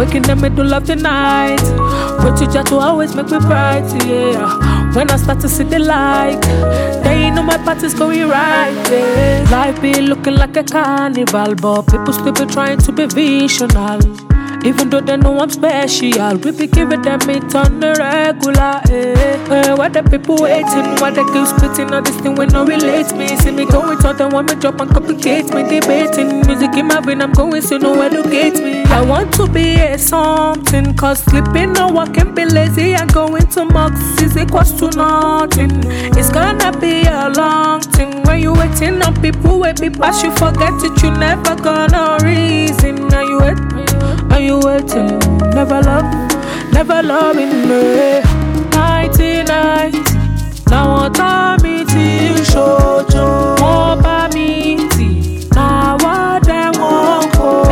Awake in the middle of the night. But you just to always make me bright, yeah. When I start to see the light, then you know my path is going right, yeah. Life be looking like a carnival, but people still be trying to be visional. Even though they know I'm special, we be giving them it on the regular, eh. Why the people waiting, why they keep spitting on this thing when no relates me. See me going out, they want me drop and complicate me, debating. Music in my vein, I'm going so no educate me. I want to be a something, cause sleeping or walking be lazy and going to mocks is equals to nothing. It's gonna be a long thing when you waiting on people will be past you, forget it, you never gonna reason. Are you waiting? Are you waiting? Never loving me. 1990. Now what time it is? Show more by me. Now what they want for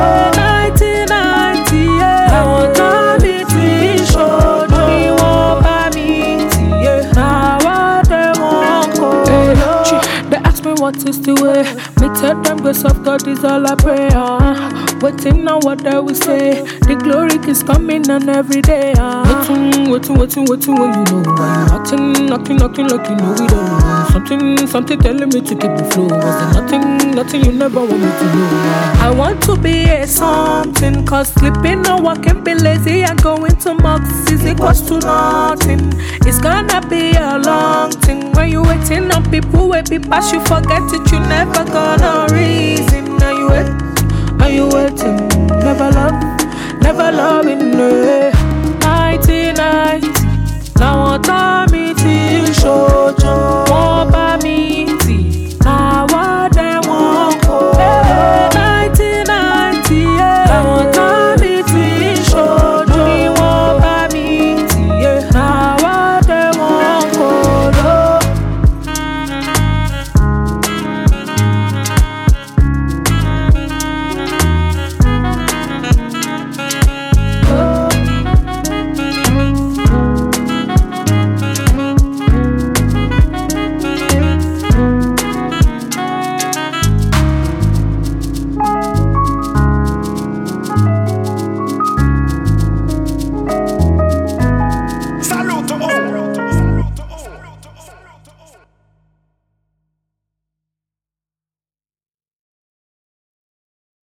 1990. Now what time it is? Show more by me. Now what they want for. They ask me what is the way. Me tell them grace of God is all I pray. Waiting on what they will say. The glory is coming on every day. Waiting, when you know. Knocking like you know we don't. Something telling me to keep the flow. Was there nothing you never want me to know? I want to be a something, cause sleeping or walking be lazy and going to mocks is equals to nothing. It's gonna be a long thing when you waiting on people will be past you, forget it, you never gonna reason. Are you waiting? Never loving me. 1990. Now what time?